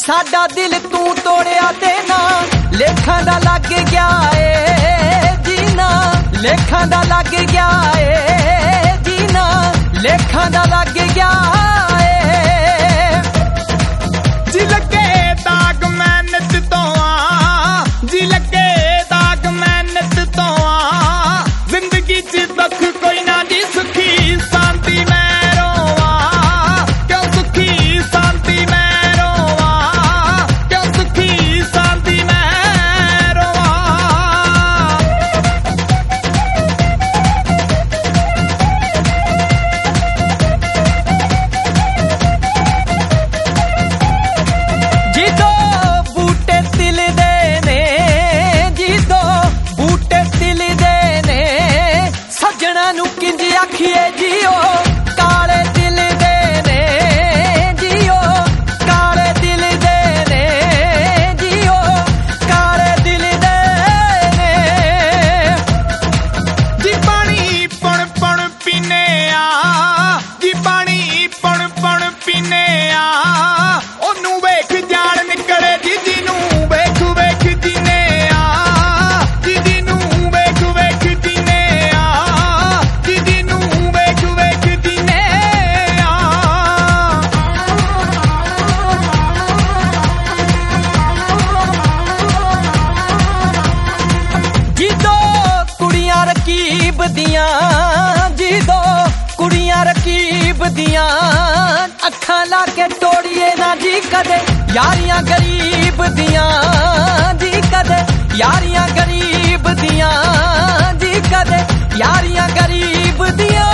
ਸਾਡਾ ਦਿਲ ਤੂੰ ਤੋੜਿਆ ਤੇ ਨਾ ਲੇਖਾਂ ਦਾ ਲੱਗ ਗਿਆ ਏ ਜੀਨਾ, ਲੇਖਾਂ ਦਾ ਲੱਗ ਗਿਆ ਏ ਜੀਨਾ, ਲੇਖਾਂ ਦਾ ਲੱਗ ਗਿਆ ਏ। ਜੀ ਲੱਗੇ ਦਾਗ ਮਿਹਨਤ ਤੋਂ ਆ, ਜੀ ਲੱਗੇ ਦਾਗ ਮਿਹਨਤ ਤੋਂ ਆ, ਜ਼ਿੰਦਗੀ 'ਚ ਦੁੱਖ ਕੋਈ ਨਾ ਜੀ ਸੁਖੀ ਸ਼ਾਂਤੀ ਮੈਂ ਰੋਵਾਂ, ਕਿਉਂ ਸੁਖੀ ਸ਼ਾਂਤੀ ਮੈਂ ਰੋਵਾਂ, ਕਿਉਂ ਸੁਖੀ ਸ਼ਾਂਤੀ ਮੈਂ ਰੋਵਾਂ। ਜਦੋਂ ਬੂਟੇ ਤਿਲਦੇ ਨੇ, ਜਦੋਂ ਬੂਟੇ ਤਿਲਦੇ ਨੇ, ਸੱਜਣਾ ਨੂੰ ਕਿੰਜ ਆਖੀਏ ਜੀਓ ਕਾਲੇ ਦਿਲ ਦੇ ਨੇ, ਜੀਓ ਕਾਲੇ ਦਿਲ ਦੇ ਨੇ, ਜੀਓ ਕਾਲੇ ਦਿਲ ਦੇ ਨੇ। ਜੀ ਪਾਣੀ ਪੁਣ ਪੁਣ ਪੀਨੇ ਆ, ਜੀ ਪਾਣੀ ਪੁਣ ਪੁਣ ਪੀਨੇ ਆ, ਉਹਨੂੰ ਵੇਖ ਜਾਣ ਨਿਕਲੇ ਜੀ ਜਿਹਨੂੰ ਵੇਖ ਵੇਖ ਜੀਨੇ ਆ, ਜੀ ਜਿਹਨੂੰ ਵੇਖ ਵੇਖ ਜੀਨੇ ਆ, ਜੀ ਜਿਹਨੂੰ ਵੇਖ ਵੇਖ ਜੀਨੇ ਆ। ਜਦੋਂ ਕੁੜੀਆਂ ਰਕੀਬ ਦੀਆਂ, ਜਦੋਂ ਕੁੜੀਆਂ ਰਕੀਬ ਦੀਆਂ, ਅੱਖਾਂ ਲਾ ਕੇ ਤੋੜੀਏ ਨਾ ਜੀ ਕਦੇ ਯਾਰੀਆਂ ਗਰੀਬ ਦੀਆਂ, ਜੀ ਕਦੇ ਯਾਰੀਆਂ ਗਰੀਬ ਦੀਆਂ, ਜੀ ਕਦੇ ਯਾਰੀਆਂ ਗਰੀਬ ਦੀਆਂ।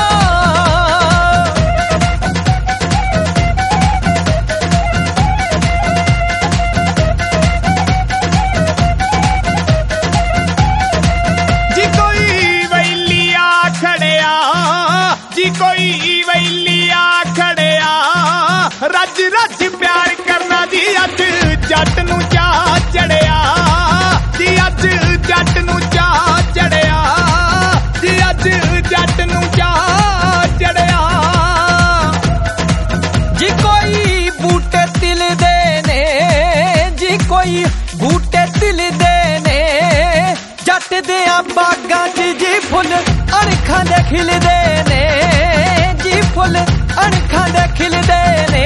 ਜੀ ਕੋਈ ਵੈਲੀ ਆ ਖੜਿਆ, ਜੀ ਕੋਈ ਵੈਲੀ ਆ ਖੜਿਆ, ਰੱਜ ਰੱਜ ਪਿਆਰ ਕਰਨਾ ਜੀ ਅੱਜ ਜੱਟ ਨੂੰ ਚਾਅ ਚੜਿਆ, ਜੀ ਅੱਜ ਜੱਟ ਨੂੰ ਚਾਅ ਚੜਿਆ, ਜੀ ਅੱਜ ਜੱਟ ਨੂੰ ਚਾਅ ਚੜਿਆ। ਜੀ ਕੋਈ ਬੂਟੇ ਤਿਲਦੇ ਨੇ, ਜੀ ਕੋਈ ਬੂਟੇ ਤਿਲਦੇ ਨੇ, ਜੱਟ ਦਿਆਂ ਬਾਗਾਂ 'ਚ ਜੀ ਫੁੱਲ ਅਣਖਾਂ ਦੇ ਖਿਲਦੇ ਨੇ, ਜੀ ਫੁੱਲ ਅਣਖਾਂ ਦੇ ਖਿਲਦੇ ਨੇ।